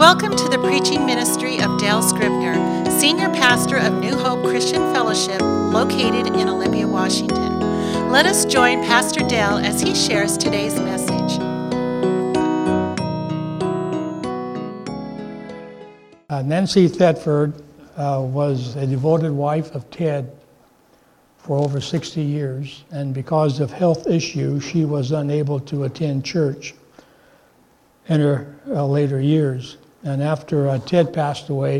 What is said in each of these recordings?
Welcome to the preaching ministry of Dale Scribner, Senior Pastor of New Hope Christian Fellowship, located in Olympia, Washington. Let us join Pastor Dale as he shares today's message. Nancy Thetford was a devoted wife of Ted for over 60 years, and because of health issues, she was unable to attend church in her later years. And after Ted passed away,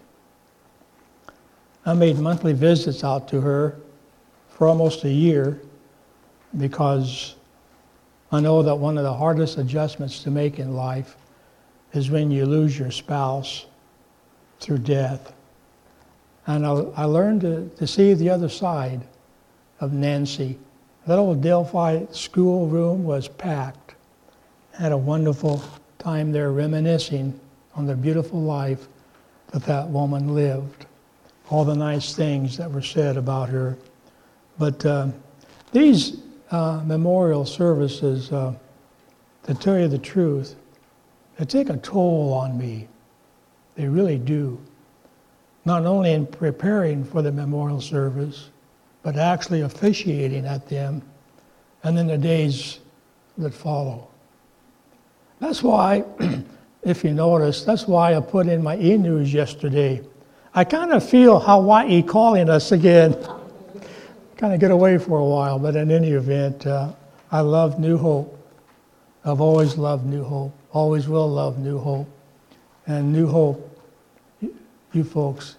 I made monthly visits out to her for almost a year, because I know that one of the hardest adjustments to make in life is when you lose your spouse through death. And I learned to see the other side of Nancy. That old Delphi school room was packed. I had a wonderful time there reminiscing on the beautiful life that woman lived. All the nice things that were said about her. But these memorial services, to tell you the truth, they take a toll on me. They really do. Not only in preparing for the memorial service, but actually officiating at them, and in the days that follow. That's why, if you notice, that's why I put in my e-news yesterday. I kind of feel Hawaii calling us again. Kind of get away for a while, but in any event, I love New Hope. I've always loved New Hope, always will love New Hope. And New Hope, you folks,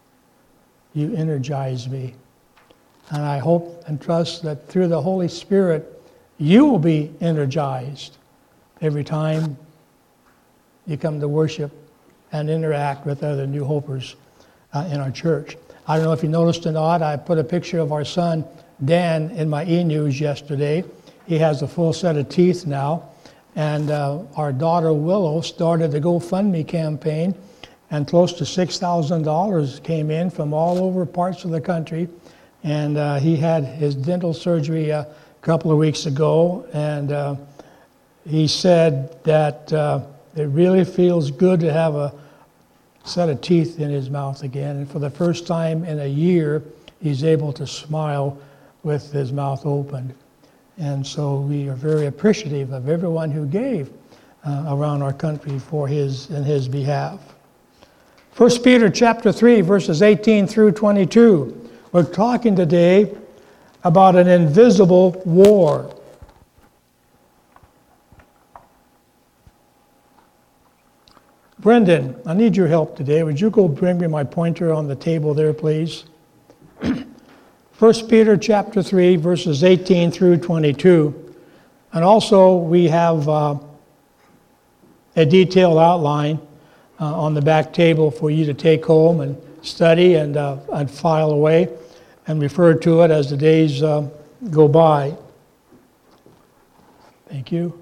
you energize me. And I hope and trust that through the Holy Spirit, you will be energized every time you come to worship and interact with other New Hopers in our church. I don't know if you noticed or not, I put a picture of our son, Dan, in my e-news yesterday. He has a full set of teeth now. And our daughter, Willow, started the GoFundMe campaign, and close to $6,000 came in from all over parts of the country. And he had his dental surgery a couple of weeks ago, and he said that it really feels good to have a set of teeth in his mouth again. And for the first time in a year, he's able to smile with his mouth open. And so we are very appreciative of everyone who gave around our country in his behalf. 1 Peter chapter 3, verses 18 through 22. We're talking today about an invisible war. Brendan, I need your help today. Would you go bring me my pointer on the table there, please? 1 Peter chapter 3, verses 18 through 22. And also we have a detailed outline on the back table for you to take home and study and file away and refer to it as the days go by. Thank you.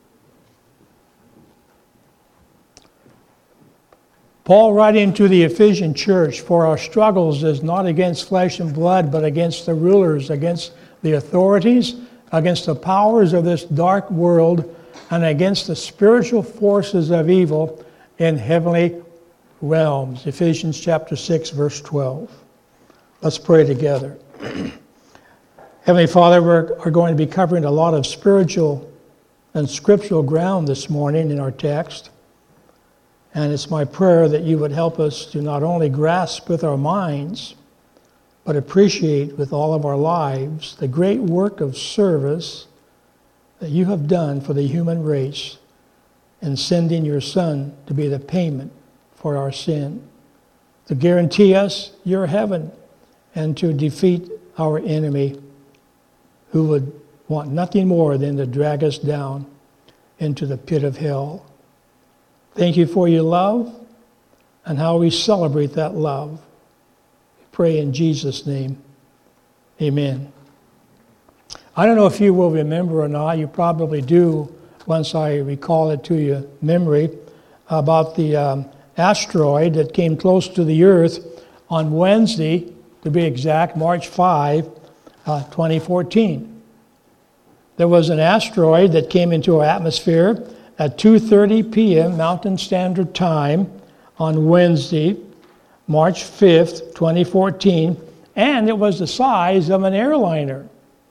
Paul, writing to the Ephesian church, "For our struggles is not against flesh and blood, but against the rulers, against the authorities, against the powers of this dark world, and against the spiritual forces of evil in heavenly realms." Ephesians chapter 6, verse 12. Let's pray together. Heavenly Father, we're going to be covering a lot of spiritual and scriptural ground this morning in our text. And it's my prayer that you would help us to not only grasp with our minds, but appreciate with all of our lives the great work of service that you have done for the human race in sending your Son to be the payment for our sin, to guarantee us your heaven, and to defeat our enemy, who would want nothing more than to drag us down into the pit of hell. Thank you for your love and how we celebrate that love. We pray in Jesus' name. Amen. I don't know if you will remember or not. You probably do once I recall it to your memory about the asteroid that came close to the Earth on Wednesday, to be exact, March 5, 2014. There was an asteroid that came into our atmosphere at 2:30 p.m. Mountain Standard Time on Wednesday, March 5th, 2014, and it was the size of an airliner.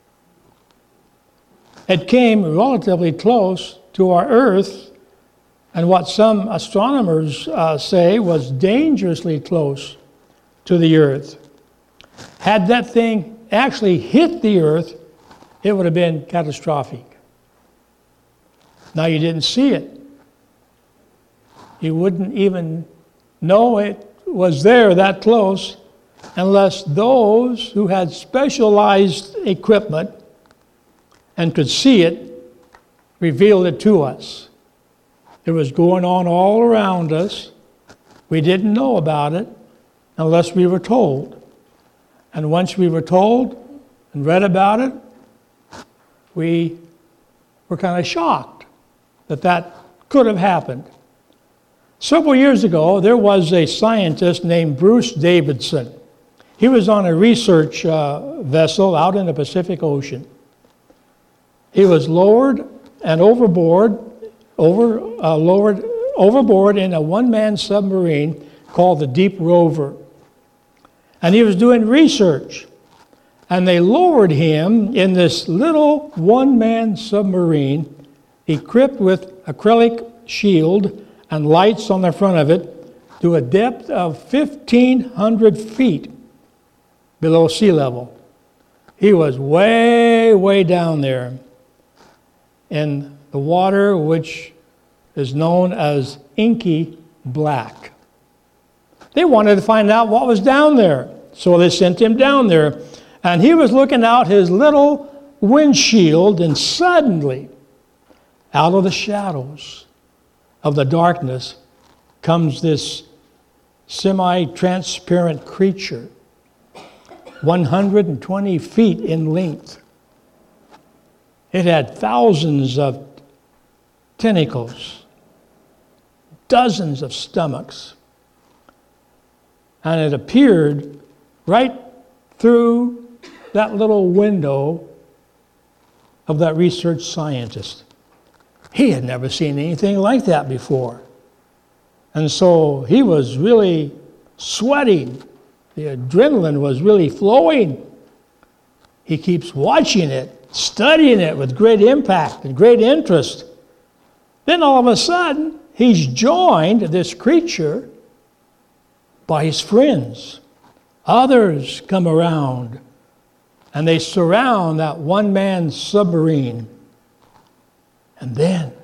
It came relatively close to our Earth, and what some astronomers say was dangerously close to the Earth. Had that thing actually hit the Earth, it would have been catastrophic. Now, you didn't see it. You wouldn't even know it was there that close unless those who had specialized equipment and could see it revealed it to us. It was going on all around us. We didn't know about it unless we were told. And once we were told and read about it, we were kind of shocked that that could have happened. Several years ago, there was a scientist named Bruce Davidson. He was on a research vessel out in the Pacific Ocean. He was lowered and overboard in a one-man submarine called the Deep Rover. And he was doing research. And they lowered him in this little one-man submarine equipped with acrylic shield and lights on the front of it to a depth of 1,500 feet below sea level. He was way, way down there in the water, which is known as inky black. They wanted to find out what was down there, so they sent him down there. And he was looking out his little windshield, and suddenly, out of the shadows of the darkness, comes this semi-transparent creature, 120 feet in length. It had thousands of tentacles, dozens of stomachs, and it appeared right through that little window of that research scientist. He had never seen anything like that before. And so he was really sweating. The adrenaline was really flowing. He keeps watching it, studying it with great impact and great interest. Then all of a sudden, he's joined, this creature, by his friends. Others come around, and they surround that one-man submarine. And then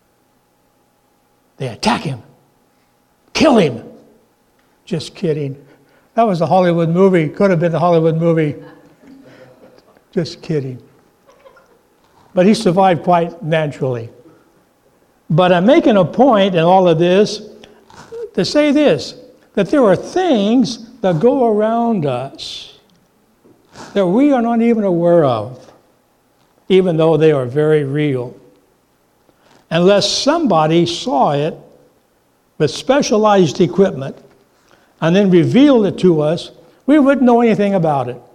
they attack him, kill him. Just kidding. That was a Hollywood movie. Could have been a Hollywood movie. Just kidding. But he survived quite naturally. But I'm making a point in all of this to say this, that there are things that go around us that we are not even aware of, even though they are very real. Unless somebody saw it with specialized equipment and then revealed it to us, we wouldn't know anything about it.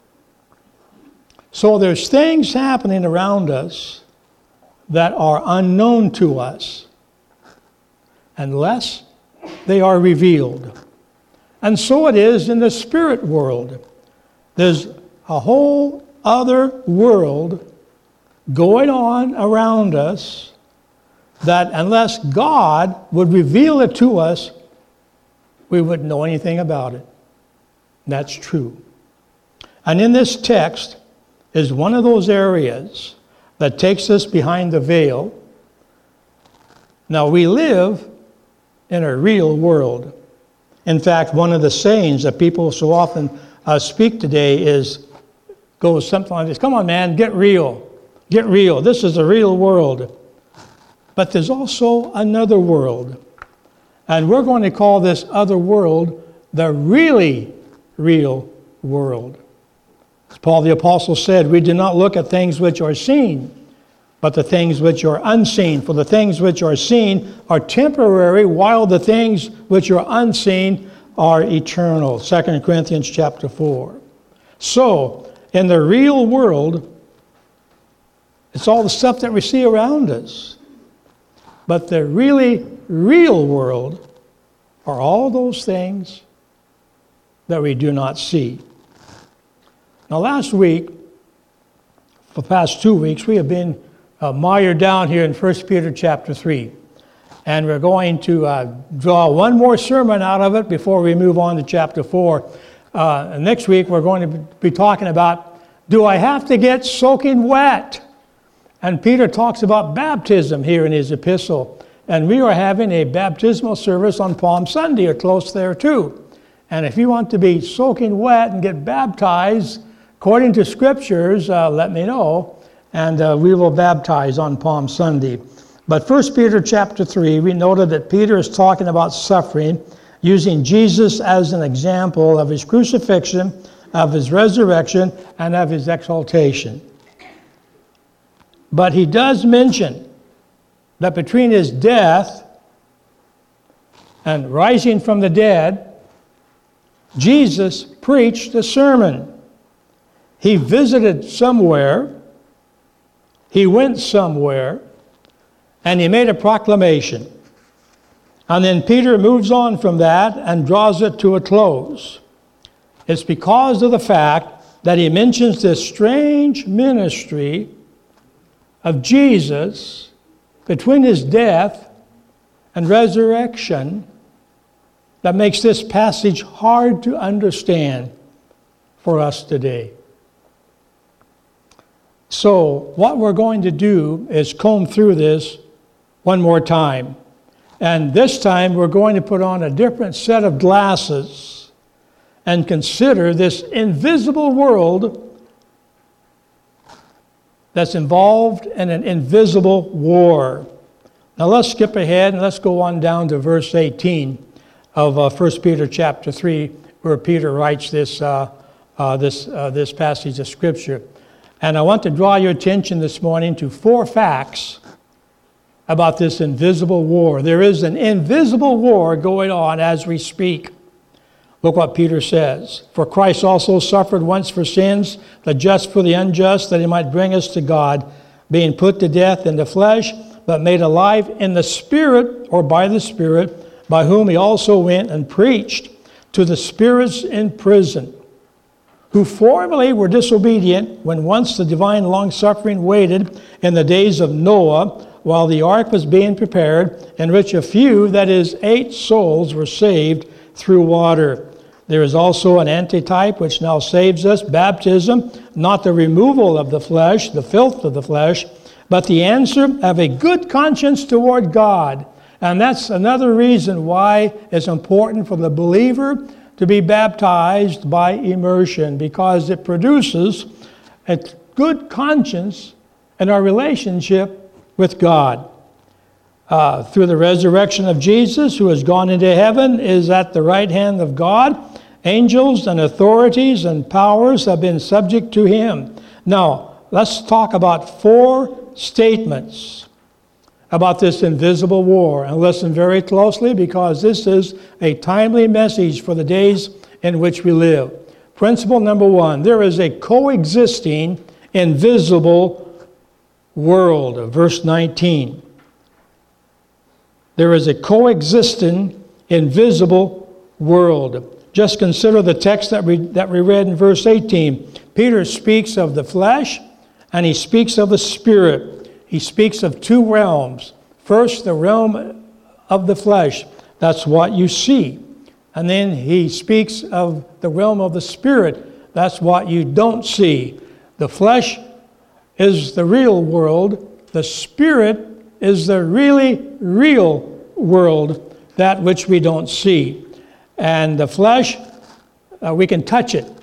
So there's things happening around us that are unknown to us unless they are revealed. And so it is in the spirit world. There's a whole other world going on around us that unless God would reveal it to us, we wouldn't know anything about it. That's true. And in this text is one of those areas that takes us behind the veil. Now, we live in a real world. In fact, one of the sayings that people so often speak today goes something like this: come on, man, get real. Get real. This is a real world. But there's also another world. And we're going to call this other world the really real world. As Paul the Apostle said, we do not look at things which are seen, but the things which are unseen. For the things which are seen are temporary, while the things which are unseen are eternal. 2 Corinthians chapter 4. So, in the real world, it's all the stuff that we see around us. But the really real world are all those things that we do not see. Now last week, for the past 2 weeks, we have been mired down here in 1 Peter chapter 3. And we're going to draw one more sermon out of it before we move on to chapter 4. Next week, we're going to be talking about, do I have to get soaking wet? And Peter talks about baptism here in his epistle. And we are having a baptismal service on Palm Sunday, or close there too. And if you want to be soaking wet and get baptized, according to scriptures, let me know. And we will baptize on Palm Sunday. But 1 Peter chapter 3, we noted that Peter is talking about suffering, using Jesus as an example of his crucifixion, of his resurrection, and of his exaltation. But he does mention that between his death and rising from the dead, Jesus preached a sermon. He visited somewhere, he went somewhere, and he made a proclamation. And then Peter moves on from that and draws it to a close. It's because of the fact that he mentions this strange ministry of Jesus between his death and resurrection that makes this passage hard to understand for us today. So what we're going to do is comb through this one more time. And this time we're going to put on a different set of glasses and consider this invisible world that's involved in an invisible war. Now let's skip ahead and let's go on down to verse 18 of 1 Peter chapter 3, where Peter writes this passage of Scripture. And I want to draw your attention this morning to 4 facts about this invisible war. There is an invisible war going on as we speak. Look what Peter says. For Christ also suffered once for sins, the just for the unjust, that he might bring us to God, being put to death in the flesh, but made alive in the Spirit, or by the Spirit, by whom he also went and preached to the spirits in prison, who formerly were disobedient when once the divine long-suffering waited in the days of Noah, while the ark was being prepared, in which a few, that is, 8 souls, were saved through water. There is also an antitype which now saves us, baptism, not the removal of the flesh, the filth of the flesh, but the answer of a good conscience toward God. And that's another reason why it's important for the believer to be baptized by immersion, because it produces a good conscience in our relationship with God. Through the resurrection of Jesus, who has gone into heaven, is at the right hand of God. Angels and authorities and powers have been subject to him. Now, let's talk about 4 statements about this invisible war. And listen very closely, because this is a timely message for the days in which we live. Principle number 1, there is a coexisting invisible world. Verse 19. There is a coexisting invisible world. Just consider the text that we read in verse 18. Peter speaks of the flesh and he speaks of the spirit. He speaks of 2 realms. First, the realm of the flesh. That's what you see. And then he speaks of the realm of the spirit. That's what you don't see. The flesh is the real world. The spirit is the really real world, that which we don't see. And the flesh, we can touch it.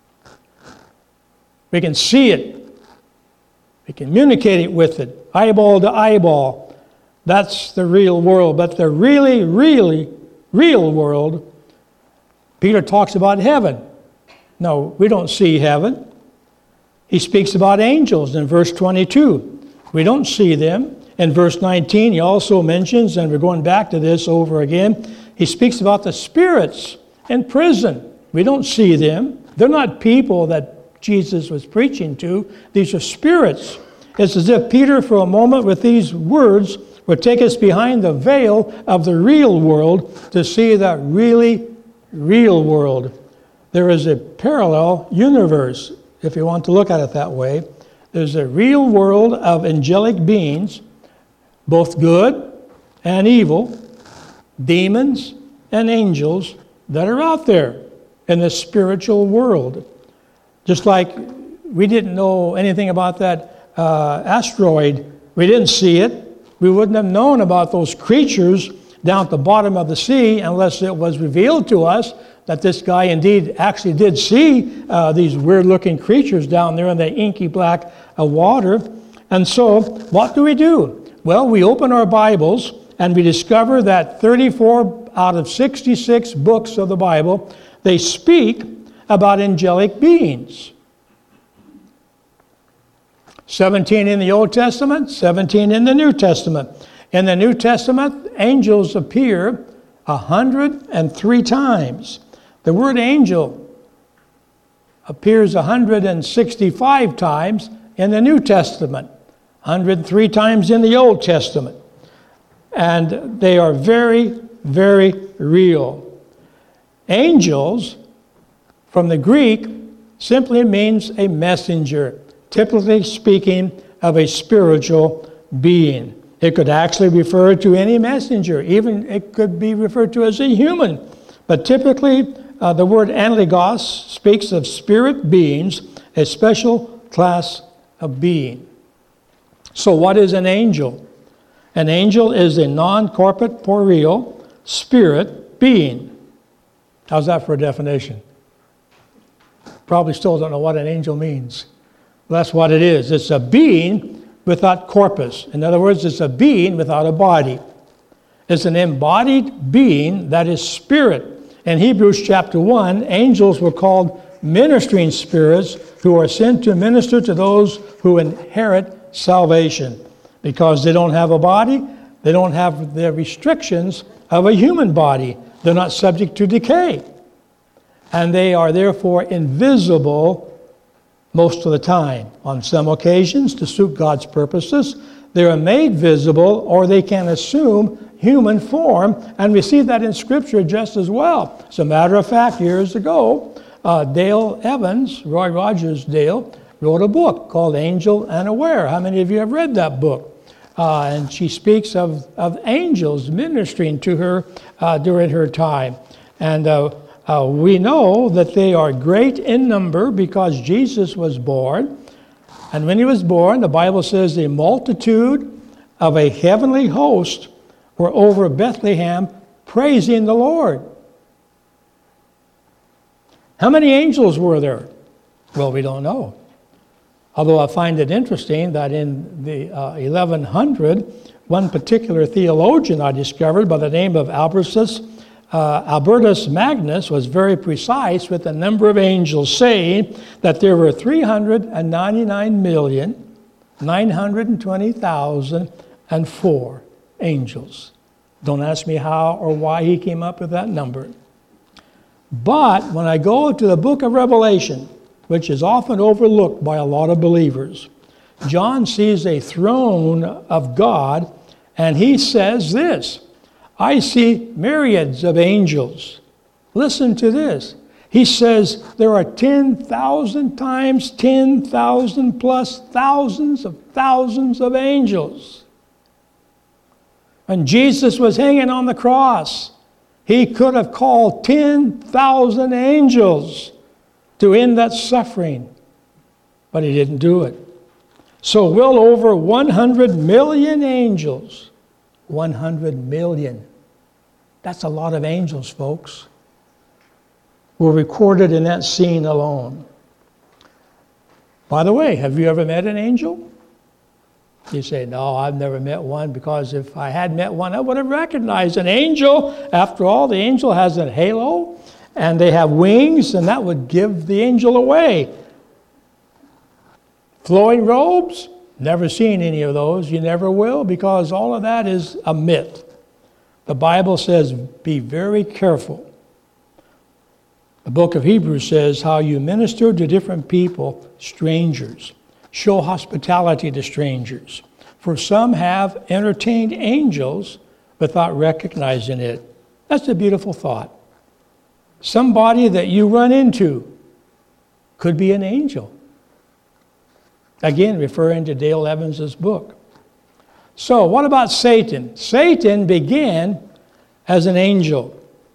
We can see it. We communicate with it, eyeball to eyeball. That's the real world. But the really, really real world, Peter talks about heaven. No, we don't see heaven. He speaks about angels in verse 22. We don't see them. In verse 19, he also mentions, and we're going back to this over again, he speaks about the spirits in prison. We don't see them. They're not people that Jesus was preaching to. These are spirits. It's as if Peter, for a moment, with these words, would take us behind the veil of the real world to see that really real world. There is a parallel universe, if you want to look at it that way. There's a real world of angelic beings, both good and evil, demons and angels that are out there in the spiritual world. Just like we didn't know anything about that asteroid. We didn't see it. We wouldn't have known about those creatures down at the bottom of the sea unless it was revealed to us that this guy indeed actually did see these weird-looking creatures down there in the inky black water. And so, what do? Well, we open our Bibles and we discover that 34 out of 66 books of the Bible, they speak about angelic beings. 17 in the Old Testament, 17 in the New Testament. In the New Testament, angels appear 103 times. The word angel appears 165 times in the New Testament, 103 times in the Old Testament. And they are very, very real. Angels, from the Greek, simply means a messenger, typically speaking of a spiritual being. It could actually refer to any messenger. Even it could be referred to as a human. But typically, the word angelus speaks of spirit beings, a special class of being. So what is an angel? An angel is a non-corporeal spirit being. How's that for a definition? Probably still don't know what an angel means. Well, that's what it is. It's a being without corpus. In other words, it's a being without a body. It's an embodied being that is spirit. In Hebrews chapter 1, angels were called ministering spirits who are sent to minister to those who inherit salvation. Because they don't have a body, they don't have the restrictions of a human body. They're not subject to decay. And they are therefore invisible most of the time. On some occasions, to suit God's purposes, they are made visible or they can assume human form, and we see that in Scripture just as well. As a matter of fact, years ago, Dale Evans, Roy Rogers Dale, wrote a book called Angel Unaware. How many of you have read that book? And she speaks of angels ministering to her during her time. And we know that they are great in number because Jesus was born. And when he was born, the Bible says the multitude of a heavenly host were over Bethlehem praising the Lord. How many angels were there? Well, we don't know. Although I find it interesting that in the 1100, one particular theologian I discovered by the name of Albertus Magnus was very precise with the number of angels, saying that there were 399,920,004 angels. Don't ask me how or why he came up with that number. But when I go to the book of Revelation, which is often overlooked by a lot of believers, John sees a throne of God, and he says this, I see myriads of angels. Listen to this. He says there are 10,000 times 10,000 plus thousands of angels. When Jesus was hanging on the cross, he could have called 10,000 angels to end that suffering, but he didn't do it. So well over 100 million angels, 100 million. That's a lot of angels, folks, were recorded in that scene alone. By the way, have you ever met an angel? You say, no, I've never met one, because if I had met one, I would have recognized an angel. After all, the angel has a halo, and they have wings, and that would give the angel away. Flowing robes? Never seen any of those. You never will, because all of that is a myth. The Bible says, be very careful. The book of Hebrews says how you minister to different people, strangers. Show hospitality to strangers. for some have entertained angels without recognizing it. That's a beautiful thought. Somebody that you run into could be an angel. Again, referring to Dale Evans' book. So, what about Satan? Satan began as an angel.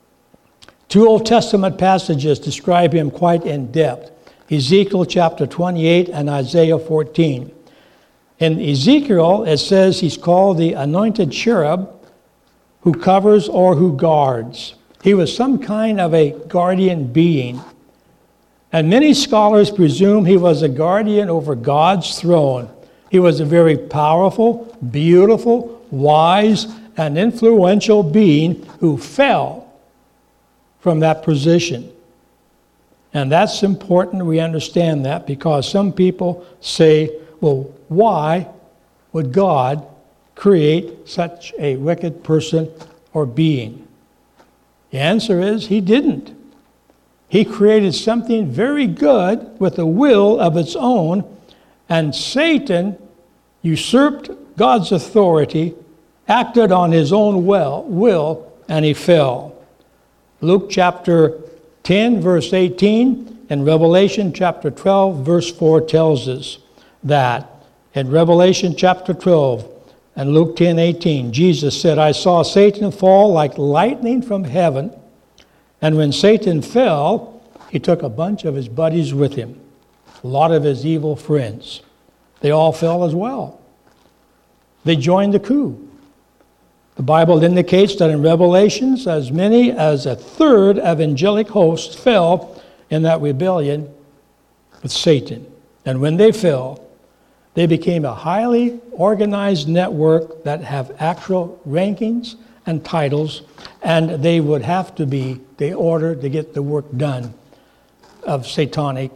2 Old Testament passages describe him quite in depth. Ezekiel chapter 28 and Isaiah 14. In Ezekiel, it says he's called the anointed cherub who covers or who guards. He was some kind of a guardian being. And many scholars presume he was a guardian over God's throne. He was a very powerful, beautiful, wise, and influential being who fell from that position. And that's important we understand that, because some people say, well, why would God create such a wicked person or being? The answer is he didn't. He created something very good with a will of its own, and Satan usurped God's authority, acted on his own will, and he fell. Luke chapter 10, verse 18, and Revelation chapter 12, verse 4 tells us that. In Revelation chapter 12 and Luke 10, 18, Jesus said, I saw Satan fall like lightning from heaven. And when Satan fell, he took a bunch of his buddies with him, a lot of his evil friends. They all fell as well. They joined the coup. The Bible indicates that in Revelations, as many as a third of angelic hosts fell in that rebellion with Satan. And when they fell, they became a highly organized network that have actual rankings and titles, and they would have to be the order to get the work done of satanic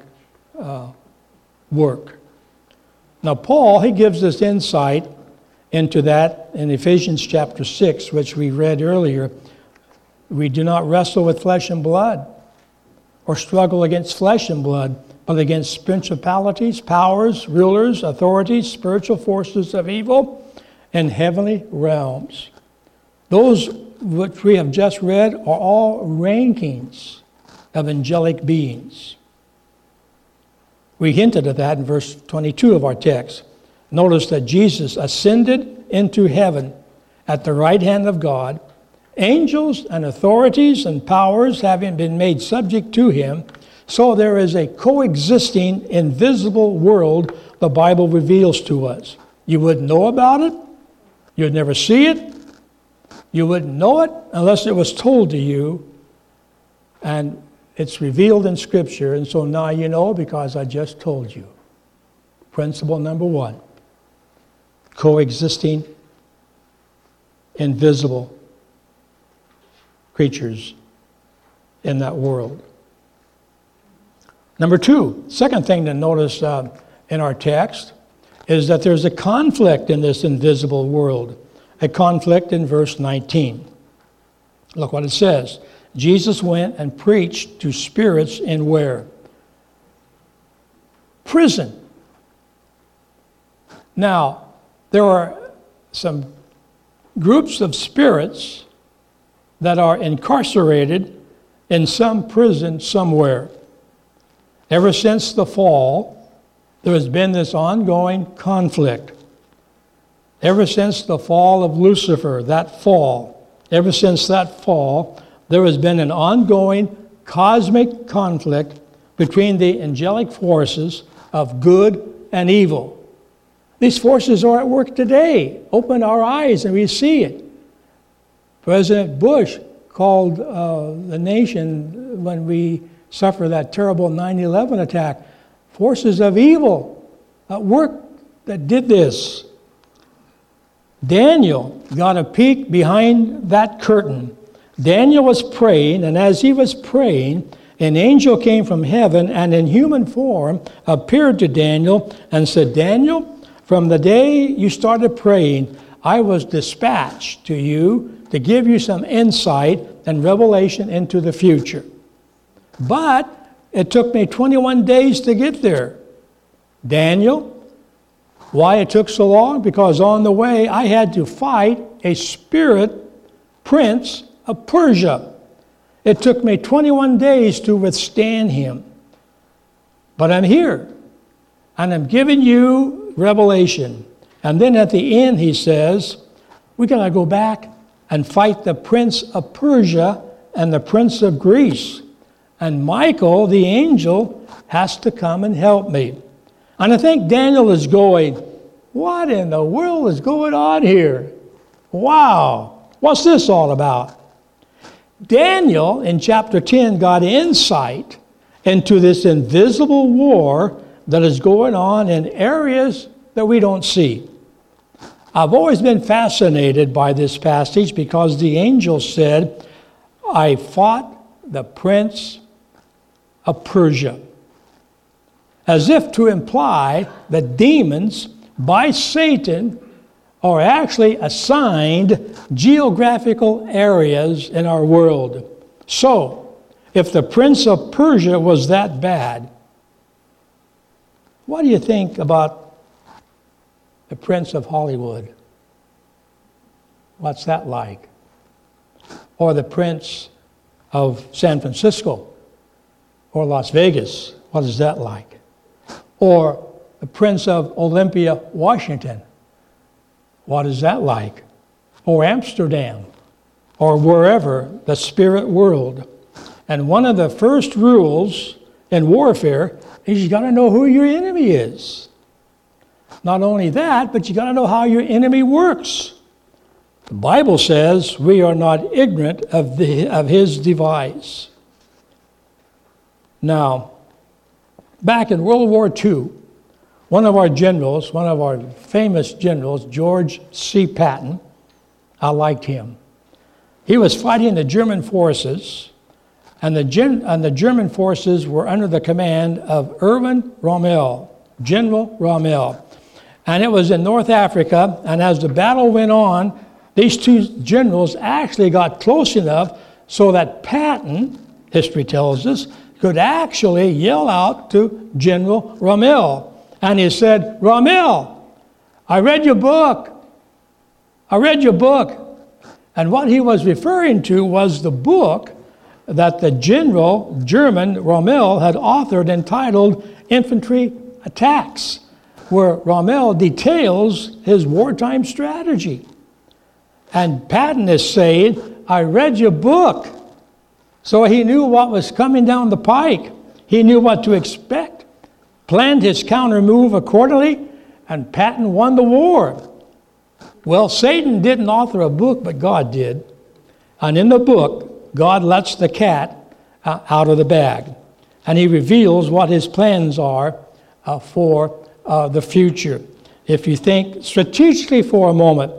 work. Now, Paul, he gives us insight into that in Ephesians chapter 6, which we read earlier. We do not wrestle with flesh and blood or struggle against flesh and blood, but against principalities, powers, rulers, authorities, spiritual forces of evil in heavenly realms. Those which we have just read are all rankings of angelic beings. We hinted at that in verse 22 of our text. Notice that Jesus ascended into heaven at the right hand of God, angels and authorities and powers having been made subject to him. So there is a coexisting invisible world the Bible reveals to us. You wouldn't know about it. You'd never see it. You wouldn't know it unless it was told to you. And it's revealed in Scripture. And so now you know because I just told you. Principle number 1. Coexisting invisible creatures in that world. Number 2, second thing to notice in our text is that there's a conflict in this invisible world. A conflict in verse 19. Look what it says. Jesus went and preached to spirits in where? Prison. Now, there are some groups of spirits that are incarcerated in some prison somewhere. Ever since the fall, there has been this ongoing conflict. Ever since the fall of Lucifer, ever since that fall, there has been an ongoing cosmic conflict between the angelic forces of good and evil. These forces are at work today. Open our eyes and we see it. President Bush called the nation when we suffered that terrible 9/11 attack, forces of evil at work that did this. Daniel got a peek behind that curtain. Daniel was praying, and as he was praying, an angel came from heaven and in human form appeared to Daniel and said, Daniel, from the day you started praying, I was dispatched to you to give you some insight and revelation into the future. But it took me 21 days to get there. Daniel, Why it took so long? Because on the way I had to fight a spirit prince of Persia. It took me 21 days to withstand him. But I'm here, and I'm giving you revelation. And then at the end he says, we got to go back and fight the prince of Persia and the prince of Greece. And Michael, the angel, has to come and help me. And I think Daniel is going, what in the world is going on here? Wow, what's this all about? Daniel, in chapter 10, got insight into this invisible war that is going on in areas that we don't see. I've always been fascinated by this passage because the angel said, I fought the prince of Persia, as if to imply that demons by Satan are actually assigned geographical areas in our world. So, if the prince of Persia was that bad, what do you think about the prince of Hollywood? What's that like? Or the prince of San Francisco or Las Vegas? What is that like? Or the prince of Olympia, Washington? What is that like? Or Amsterdam, or wherever, the spirit world. And one of the first rules in warfare is you got to know who your enemy is. Not only that, but you got to know how your enemy works. The Bible says we are not ignorant of his device. Now, back in World War II, one of our generals, one of our famous generals, George C. Patton, I liked him. He was fighting the German forces, and the German forces were under the command of Erwin Rommel, General Rommel. And it was in North Africa, and as the battle went on, these two generals actually got close enough so that Patton, history tells us, could actually yell out to General Rommel. And he said, Rommel, I read your book. I read your book. And what he was referring to was the book that the general, German, Rommel, had authored entitled Infantry Attacks, where Rommel details his wartime strategy. And Patton is saying, I read your book. So he knew what was coming down the pike. He knew what to expect, planned his counter move accordingly, and Patton won the war. Well, Satan didn't author a book, but God did. And in the book, God lets the cat out of the bag. And he reveals what his plans are for the future. If you think strategically for a moment,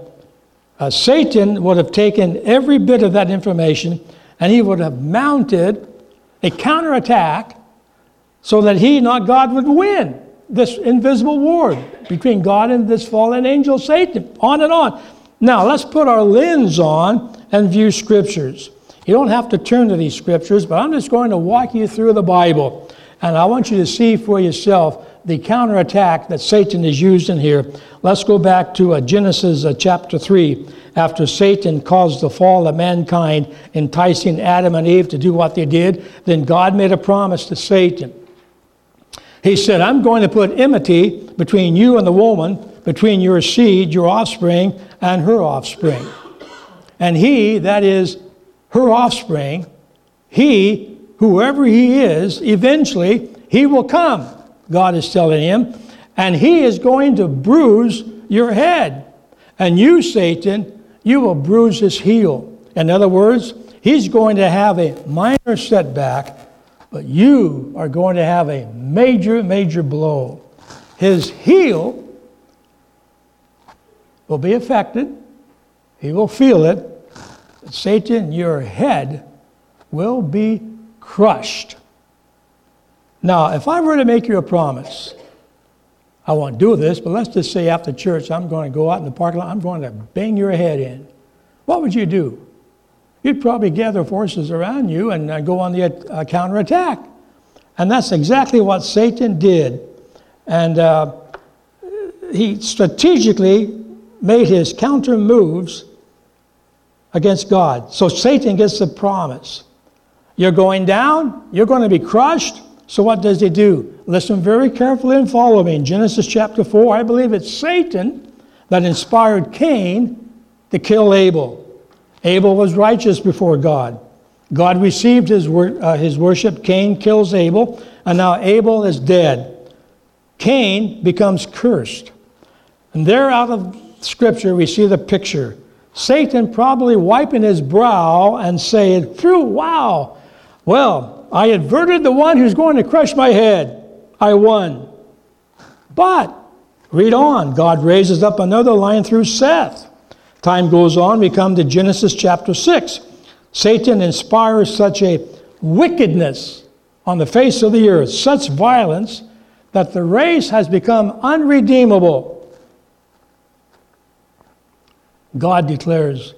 Satan would have taken every bit of that information and he would have mounted a counterattack so that he, not God, would win this invisible war between God and this fallen angel Satan, on and on. Now, let's put our lens on and view scriptures. You don't have to turn to these scriptures, but I'm just going to walk you through the Bible. And I want you to see for yourself the counterattack that Satan is using here. Let's go back to Genesis chapter 3. After Satan caused the fall of mankind, enticing Adam and Eve to do what they did, then God made a promise to Satan. He said, I'm going to put enmity between you and the woman, between your seed, your offspring, and her offspring. And he, that is her offspring, he, whoever he is, eventually he will come, God is telling him, and he is going to bruise your head. And you, Satan, you will bruise his heel. In other words, he's going to have a minor setback, but you are going to have a major, major blow. His heel will be affected. He will feel it. But Satan, your head will be crushed. Now, if I were to make you a promise, I won't do this, but let's just say after church, I'm going to go out in the parking lot, I'm going to bang your head in. What would you do? You'd probably gather forces around you and go on the counterattack. And that's exactly what Satan did. And he strategically made his counter moves against God. So Satan gets the promise. You're going down, you're going to be crushed. So what does he do? Listen very carefully and follow me. In Genesis chapter 4, I believe it's Satan that inspired Cain to kill Abel. Abel was righteous before God. God received his worship. Cain kills Abel, and now Abel is dead. Cain becomes cursed. And there out of Scripture we see the picture. Satan probably wiping his brow and saying, "Phew, wow, well, I averted the one who's going to crush my head. I won." But, read on, God raises up another line through Seth. Time goes on, we come to Genesis chapter 6. Satan inspires such a wickedness on the face of the earth, such violence, that the race has become unredeemable. God declares,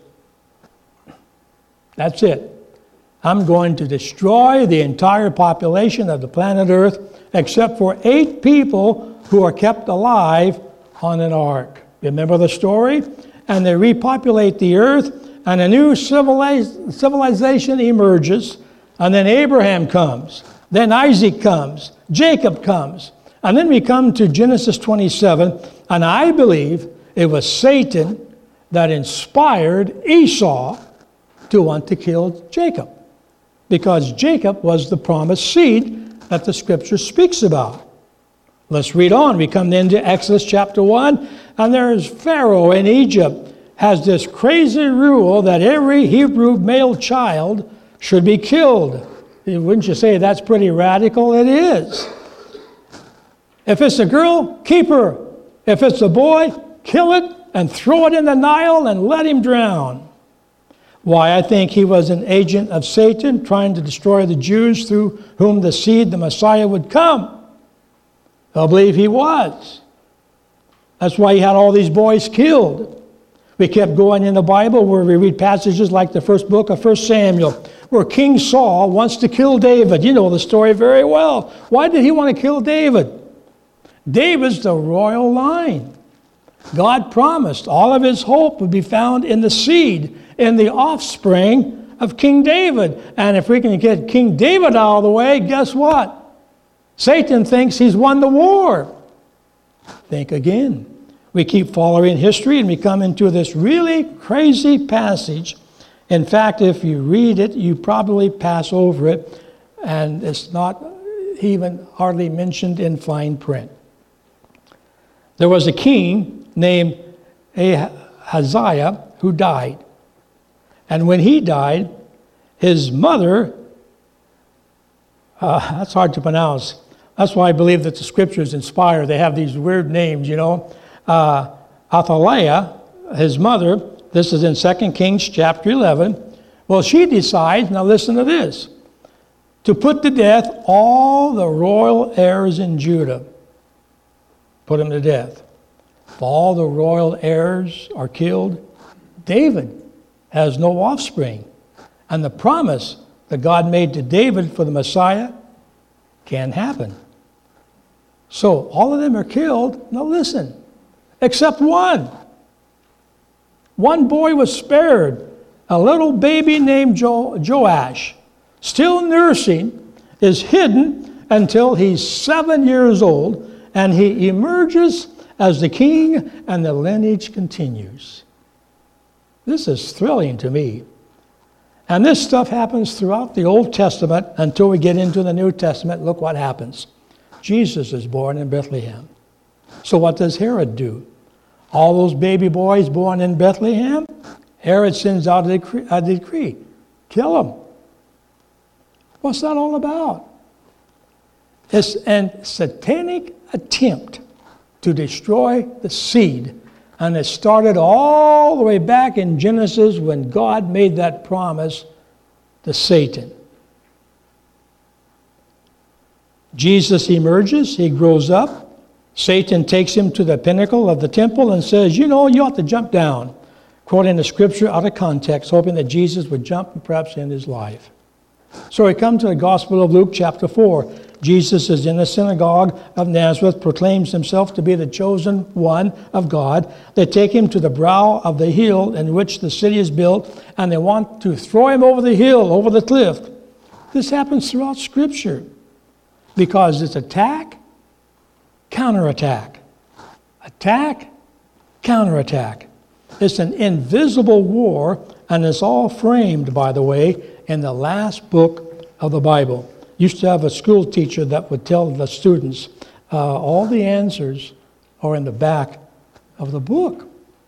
that's it. I'm going to destroy the entire population of the planet Earth except for 8 people who are kept alive on an ark. Remember the story? And they repopulate the earth, and a new civilization emerges, and then Abraham comes, then Isaac comes, Jacob comes, and then we come to Genesis 27, and I believe it was Satan that inspired Esau to want to kill Jacob, because Jacob was the promised seed that the Scripture speaks about. Let's read on. We come then to Exodus chapter 1, and there's Pharaoh in Egypt has this crazy rule that every Hebrew male child should be killed. Wouldn't you say that's pretty radical? It is. If it's a girl, keep her. If it's a boy, kill it and throw it in the Nile and let him drown. Why, I think he was an agent of Satan trying to destroy the Jews through whom the seed, the Messiah, would come. I believe he was. That's why he had all these boys killed. We kept going in the Bible where we read passages like the first book of 1 Samuel, where King Saul wants to kill David. You know the story very well. Why did he want to kill David? David's the royal line. God promised all of his hope would be found in the seed, in the offspring of King David. And if we can get King David out of the way, guess what? Satan thinks he's won the war. Think again. We keep following history and we come into this really crazy passage. In fact, if you read it, you probably pass over it, and it's not even hardly mentioned in fine print. There was a king named Ahaziah who died. And when he died, his mother, that's hard to pronounce. That's why I believe that the Scriptures inspire. They have these weird names, you know. Athaliah, his mother, this is in 2 Kings chapter 11. Well, she decides, now listen to this, to put to death all the royal heirs in Judah. Put them to death. If all the royal heirs are killed, David has no offspring. And the promise that God made to David for the Messiah can't happen. So all of them are killed. Now listen, except one. One boy was spared. A little baby named Joash, still nursing, is hidden until he's 7 years old, and he emerges as the king, and the lineage continues. This is thrilling to me. And this stuff happens throughout the Old Testament until we get into the New Testament. Look what happens. Jesus is born in Bethlehem. So what does Herod do? All those baby boys born in Bethlehem, Herod sends out a decree. Kill them. What's that all about? It's a satanic attempt to destroy the seed. And it started all the way back in Genesis when God made that promise to Satan. Jesus emerges, he grows up. Satan takes him to the pinnacle of the temple and says, you know, you ought to jump down. Quoting the scripture out of context, hoping that Jesus would jump and perhaps end his life. So we come to the Gospel of Luke chapter 4. Jesus is in the synagogue of Nazareth, proclaims himself to be the chosen one of God. They take him to the brow of the hill in which the city is built, and they want to throw him over the hill, over the cliff. This happens throughout Scripture because it's attack, counterattack. Attack, counterattack. It's an invisible war, and it's all framed, by the way, in the last book of the Bible. Used to have a school teacher that would tell the students, all the answers are in the back of the book.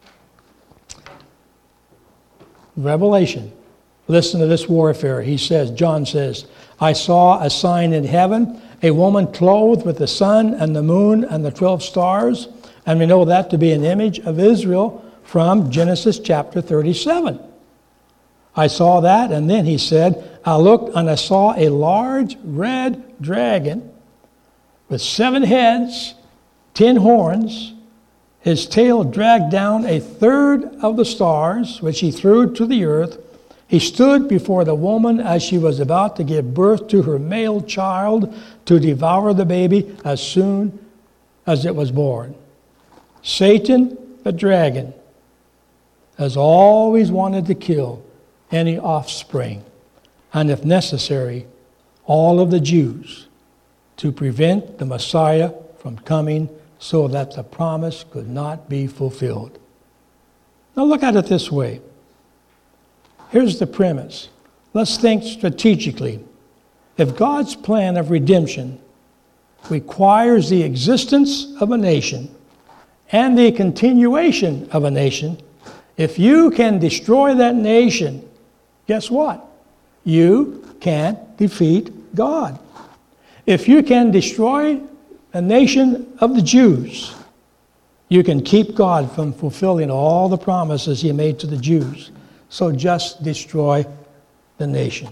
Revelation. Listen to this warfare. He says, John says, I saw a sign in heaven, a woman clothed with the sun and the moon and the 12 stars. And we know that to be an image of Israel from Genesis chapter 37. I saw that, and then he said, I looked and I saw a large red dragon with 7 heads, 10 horns. His tail dragged down a third of the stars, which he threw to the earth. He stood before the woman as she was about to give birth to her male child to devour the baby as soon as it was born. Satan, the dragon, has always wanted to kill any offspring, and if necessary, all of the Jews, to prevent the Messiah from coming so that the promise could not be fulfilled. Now look at it this way. Here's the premise. Let's think strategically. If God's plan of redemption requires the existence of a nation and the continuation of a nation, if you can destroy that nation, guess what? You can't defeat God. If you can destroy a nation of the Jews, you can keep God from fulfilling all the promises he made to the Jews. So just destroy the nation.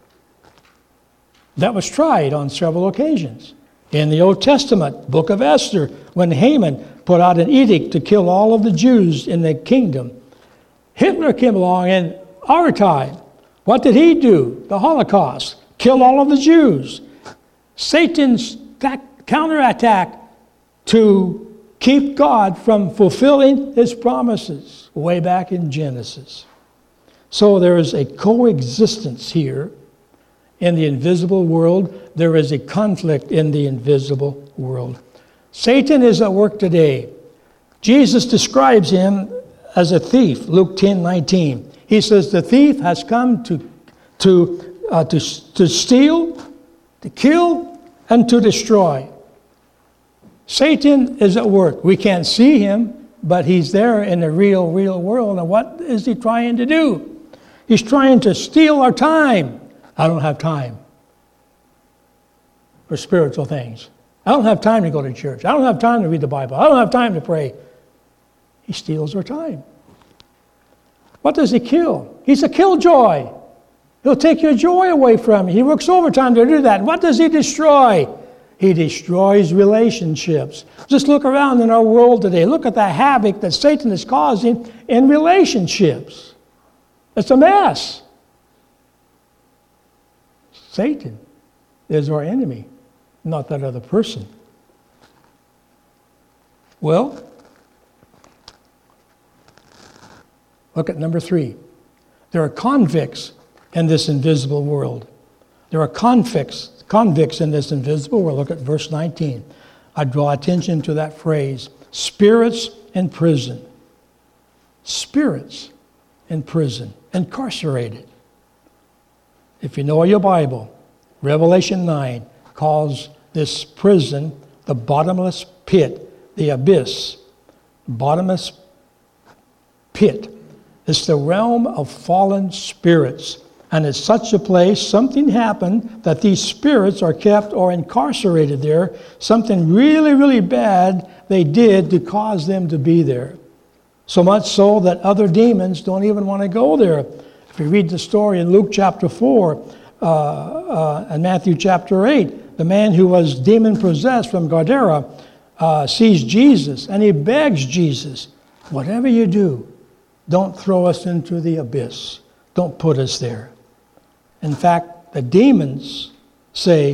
That was tried on several occasions. In the Old Testament, book of Esther, when Haman put out an edict to kill all of the Jews in the kingdom, Hitler came along in our time. What did he do? The Holocaust. Kill all of the Jews. Satan's counterattack to keep God from fulfilling his promises way back in Genesis. So there is a coexistence here in the invisible world. There is a conflict in the invisible world. Satan is at work today. Jesus describes him as a thief, Luke 10:19. He says the thief has come to steal, to kill, and to destroy. Satan is at work. We can't see him, but he's there in the real world. And what is he trying to do? He's trying to steal our time. I don't have time for spiritual things. I don't have time to go to church. I don't have time to read the Bible. I don't have time to pray. He steals our time. What does he kill? He's a killjoy. He'll take your joy away from you. He works overtime to do that. What does he destroy? He destroys relationships. Just look around in our world today. Look at the havoc that Satan is causing in relationships. It's a mess. Satan is our enemy, not that other person. Well, look at number 3. There are convicts in this invisible world. There are convicts in this invisible world. Look at verse 19. I draw attention to that phrase, spirits in prison. Spirits in prison, incarcerated. If you know your Bible, Revelation 9 calls this prison the bottomless pit, the abyss, bottomless pit. It's the realm of fallen spirits. And it's such a place, something happened that these spirits are kept or incarcerated there. Something really bad they did to cause them to be there. So much so that other demons don't even want to go there. If you read the story in Luke chapter 4 and Matthew chapter 8, the man who was demon-possessed from Gadara sees Jesus, and he begs Jesus, whatever you do, don't throw us into the abyss. Don't put us there. In fact, the demons say,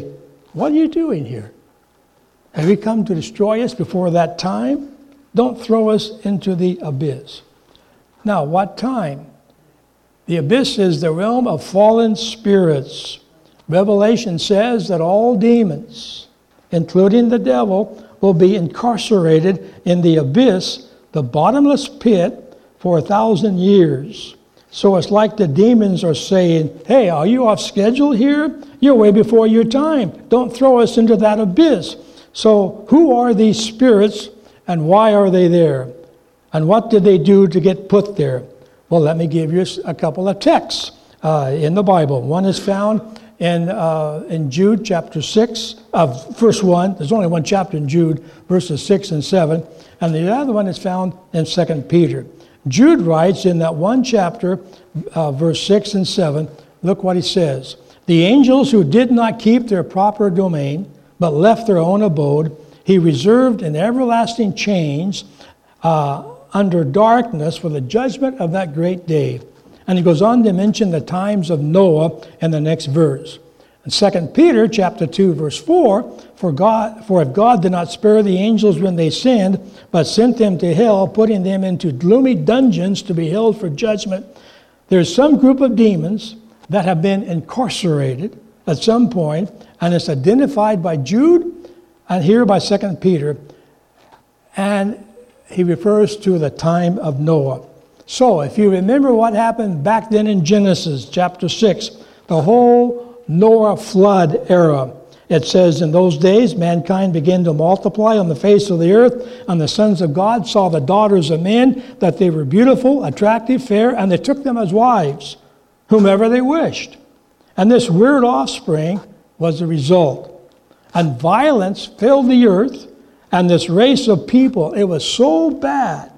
What are you doing here? Have you come to destroy us before that time? Don't throw us into the abyss. Now, what time? The abyss is the realm of fallen spirits. Revelation says that all demons, including the devil, will be incarcerated in the abyss, the bottomless pit, for 1,000 years. So it's like the demons are saying, hey, are you off schedule here? You're way before your time. Don't throw us into that abyss. So who are these spirits and why are they there? And what did they do to get put there? Well, let me give you a couple of texts in the Bible. One is found in Jude chapter 6, verse 1. There's only one chapter in Jude, verses 6 and 7. And the other one is found in 2 Peter. Jude writes in that one chapter, verse 6 and 7, look what he says. The angels who did not keep their proper domain, but left their own abode, he reserved in everlasting chains under darkness for the judgment of that great day. And he goes on to mention the times of Noah in the next verse. In 2 Peter chapter 2, verse 4, for if God did not spare the angels when they sinned, but sent them to hell, putting them into gloomy dungeons to be held for judgment, there's some group of demons that have been incarcerated at some point, and it's identified by Jude and here by 2 Peter, and he refers to the time of Noah. So if you remember what happened back then in Genesis chapter 6, the whole Noah flood era, it says, in those days mankind began to multiply on the face of the earth, and the sons of God saw the daughters of men, that they were beautiful, attractive, fair, and they took them as wives, whomever they wished. And this weird offspring was the result. And violence filled the earth, and this race of people, it was so bad,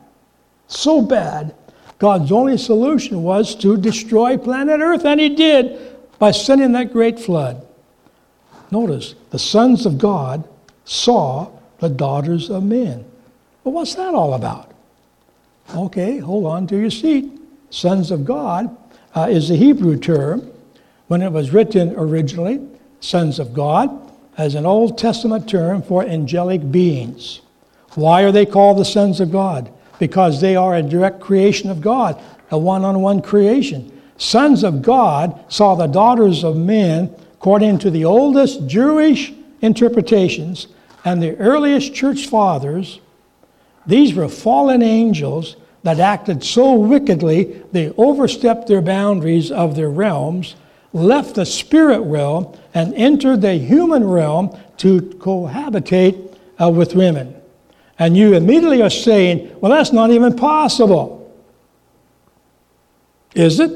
God's only solution was to destroy planet Earth, and he did by sending that great flood. Notice, the sons of God saw the daughters of men. Well, what's that all about? Okay, hold on to your seat. Sons of God is a Hebrew term. When it was written originally, sons of God, as an Old Testament term for angelic beings. Why are they called the sons of God? Because they are a direct creation of God, a one-on-one creation. Sons of God saw the daughters of men according to the oldest Jewish interpretations and the earliest church fathers. These were fallen angels that acted so wickedly they overstepped their boundaries of their realms, left the spirit realm, and entered the human realm to cohabitate with women. And you immediately are saying, well, that's not even possible. Is it?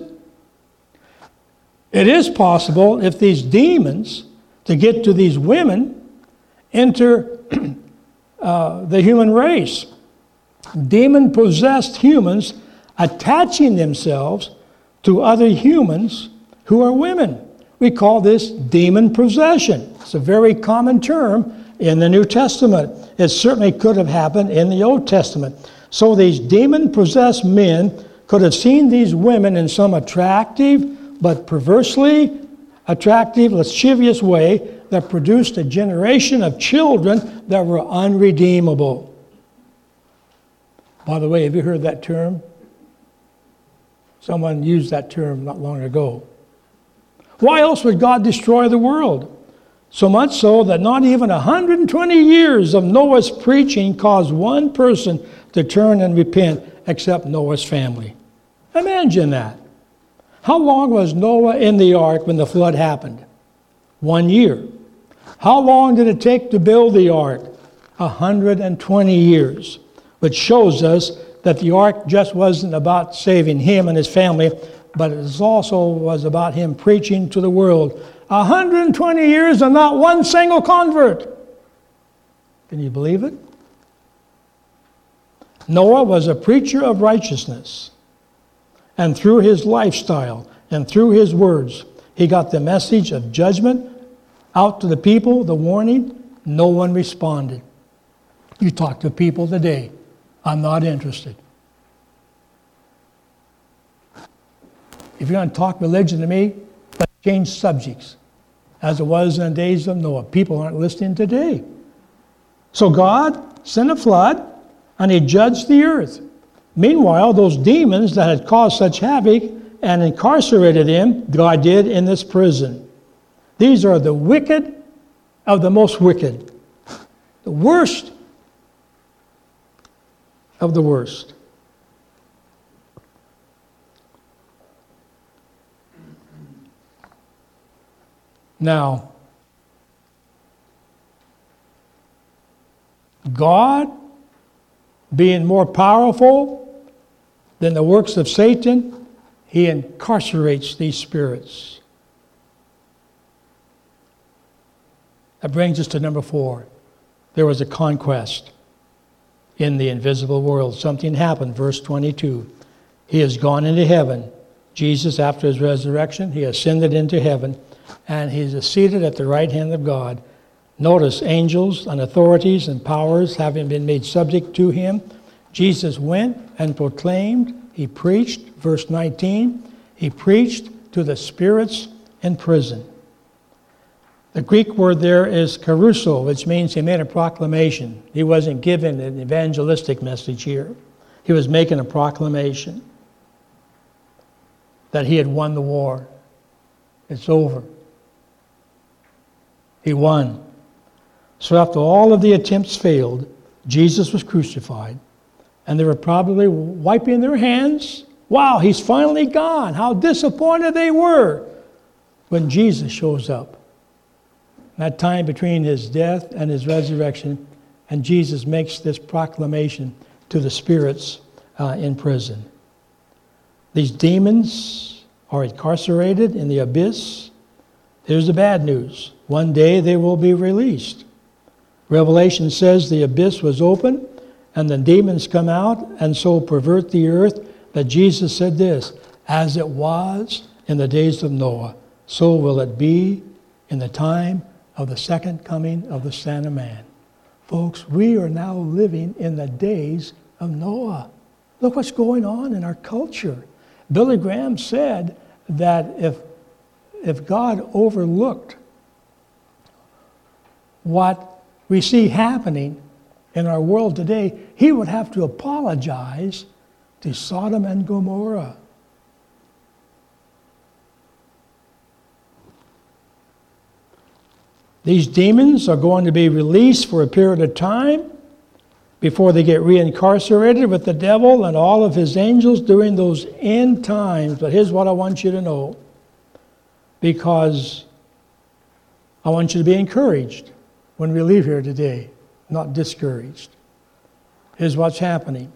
It is possible if these demons, to get to these women, enter the human race. Demon-possessed humans attaching themselves to other humans who are women. We call this demon possession. It's a very common term in the New Testament. It certainly could have happened in the Old Testament. So these demon-possessed men could have seen these women in some attractive but perversely attractive, lascivious way that produced a generation of children that were unredeemable. By the way, have you heard that term? Someone used that term not long ago. Why else would God destroy the world? So much so that not even 120 years of Noah's preaching caused one person to turn and repent except Noah's family. Imagine that. How long was Noah in the ark when the flood happened? 1 year. How long did it take to build the ark? 120 years. Which shows us that the ark just wasn't about saving him and his family, but it also was about him preaching to the world. 120 years and not one single convert. Can you believe it? Noah was a preacher of righteousness. And through his lifestyle and through his words, he got the message of judgment out to the people, the warning. No one responded. You talk to people today, I'm not interested. If you're going to talk religion to me, let's change subjects. as it was in the days of Noah. People aren't listening today. So God sent a flood, and he judged the earth. Meanwhile, those demons that had caused such havoc and incarcerated him, God did in this prison. These are the wicked of the most wicked. The worst of the worst. Now, God, being more powerful than the works of Satan, he incarcerates these spirits. That brings us to number 4. There was a conquest in the invisible world. Something happened, verse 22. He has gone into heaven. Jesus, after his resurrection, he ascended into heaven, and he is seated at the right hand of God. Notice, angels and authorities and powers having been made subject to him. Jesus went and proclaimed, he preached, verse 19, he preached to the spirits in prison. The Greek word there is kerusso, which means he made a proclamation. He wasn't giving an evangelistic message here. He was making a proclamation that he had won the war. It's over. He won. So after all of the attempts failed, Jesus was crucified. And they were probably wiping their hands. Wow, he's finally gone. How disappointed they were when Jesus shows up. That time between his death and his resurrection, and Jesus makes this proclamation to the spirits in prison. These demons are incarcerated in the abyss. Here's the bad news. One day they will be released. Revelation says the abyss was open, and the demons come out and so pervert the earth that Jesus said this, as it was in the days of Noah, so will it be in the time of the second coming of the Son of Man. Folks, we are now living in the days of Noah. Look what's going on in our culture. Billy Graham said that if God overlooked what we see happening in our world today, he would have to apologize to Sodom and Gomorrah. These demons are going to be released for a period of time before they get reincarcerated with the devil and all of his angels during those end times. But here's what I want you to know, because I want you to be encouraged when we leave here today, not discouraged. Here's what's happening.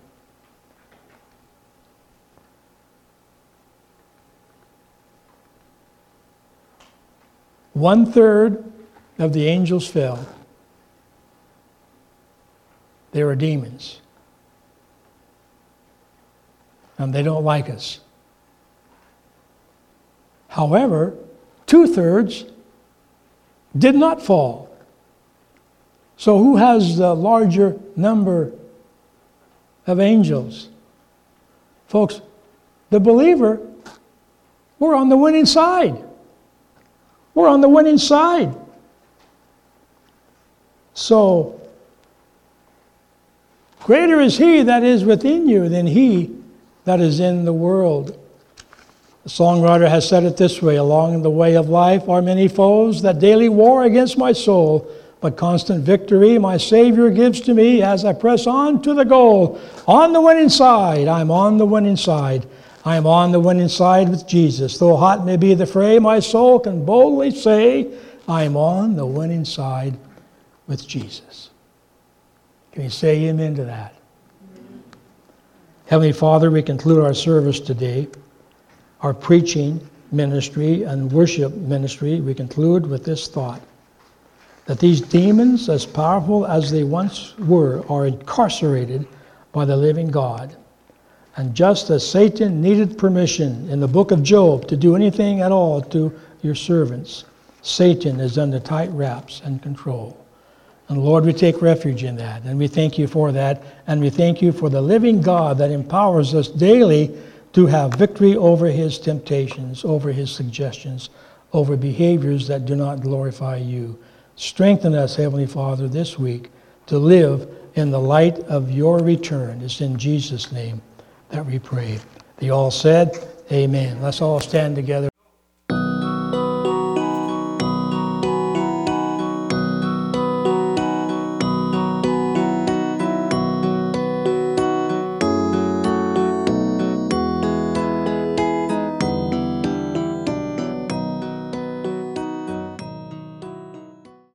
One-third of the angels fell. They were demons. And they don't like us. However, 2/3 did not fall. So who has the larger number of angels? Folks, the believer, we're on the winning side. We're on the winning side. So, greater is he that is within you than he that is in the world. The songwriter has said it this way, along the way of life are many foes that daily war against my soul, but constant victory my Savior gives to me as I press on to the goal. On the winning side, I'm on the winning side. I'm on the winning side with Jesus. Though hot may be the fray, my soul can boldly say, I'm on the winning side with Jesus. Can you say amen to that? Amen. Heavenly Father, we conclude our service today, our preaching ministry and worship ministry. We conclude with this thought, that these demons, as powerful as they once were, are incarcerated by the living God. And just as Satan needed permission in the book of Job to do anything at all to your servants, Satan is under tight wraps and control. And Lord, we take refuge in that, and we thank you for that, and we thank you for the living God that empowers us daily to have victory over his temptations, over his suggestions, over behaviors that do not glorify you. Strengthen us, Heavenly Father, this week to live in the light of your return. It's in Jesus' name that we pray. They all said, amen. Let's all stand together.